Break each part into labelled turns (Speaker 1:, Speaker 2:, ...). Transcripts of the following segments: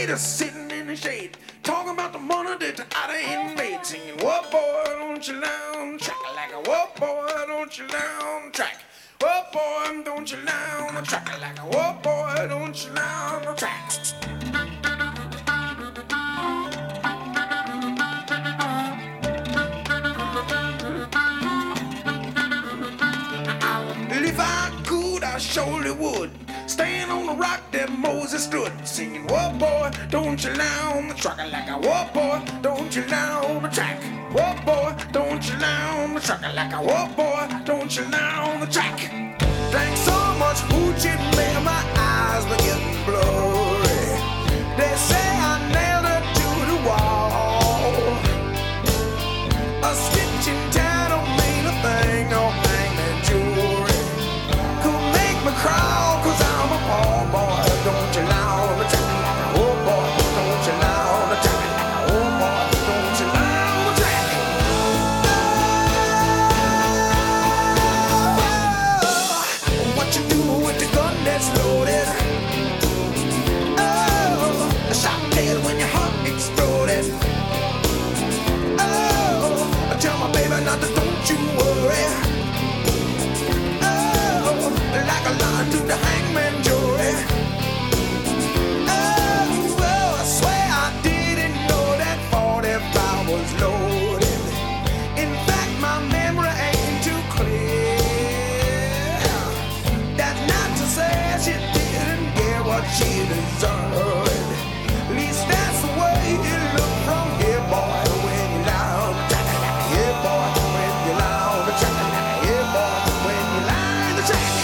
Speaker 1: lady sitting in the shade, talking about the money that the other ain't made, singing, whoa boy, don't you lie on the track like a whoa boy, don't you lie on the track. Whoa boy, don't you lie on the track like a whoa boy, don't you lie on the track. If I could, I surely would stand on the rock that Moses stood, singing, whoa boy, don't you lie on the track like a whoa boy, don't you lie on the track. Whoa boy, don't you lie on the track like a whoa boy, don't you lie on the track. Thanks so much hoochie, man, my eyes were getting blurry. They say I nailed her to the wall. A stitch in time don't mean a thing, no hangman jewelry could make me crawl, cause I'm a poor boy. Don't you lie on the track like a oh boy, don't you lie on the track like a oh boy, don't you lie on the track. Oh, what you do with the gun that's loaded? Oh, a shot dead when your heart exploded. Oh, tell my baby not to, don't you worry. Oh, like a line to the hangman jury. Oh, I swear I didn't know that 45 was loaded. In fact, my memory ain't too clear. That's not to say she didn't get what she deserved. At least that's the way it looked from here, boy. When you lie on the track like a here, boy. When you lie on the track like a here, boy. When you lie on the track.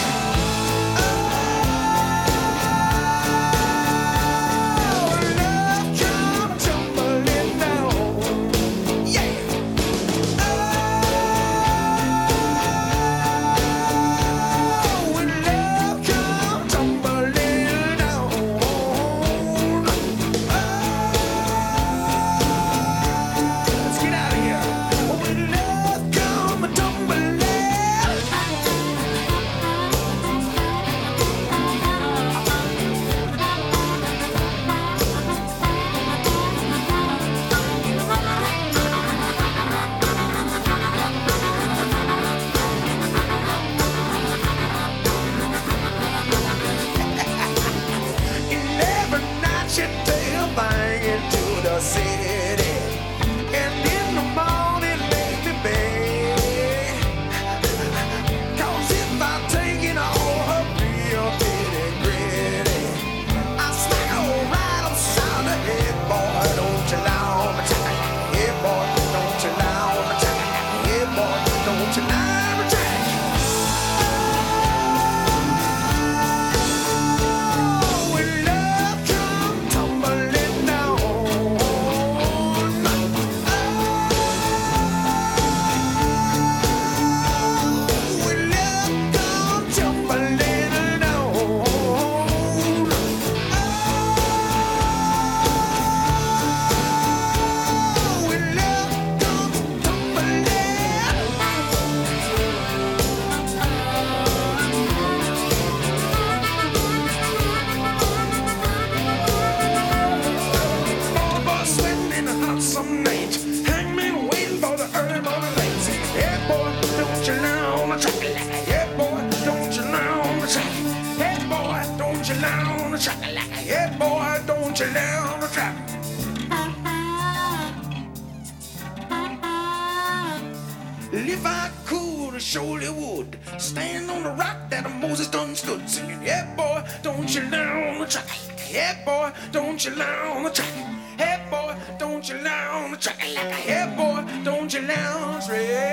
Speaker 1: City, and in the morning make me beg. Cause if I take it all her real pretty gritty, I smack her right upside the head, boy. Don't you lie on the track like a head, boy. Don't you lie on the track like a head, boy. Don't you lie on the track. Some night, hangman waiting for the early morning light. Say, hey boy, don't you lie on the track like a yeah boy, don't you lie on the track. Hey boy, don't you lie on the track like a yeah boy, don't you lie on the track. If I could, I surely would stand on the rock that Moses done stood, singing, yeah boy, don't you lie on the track. Yeah boy, don't you lie on the track. Hey boy, don't you lie on the track like a hey boy, don't you lie on the track.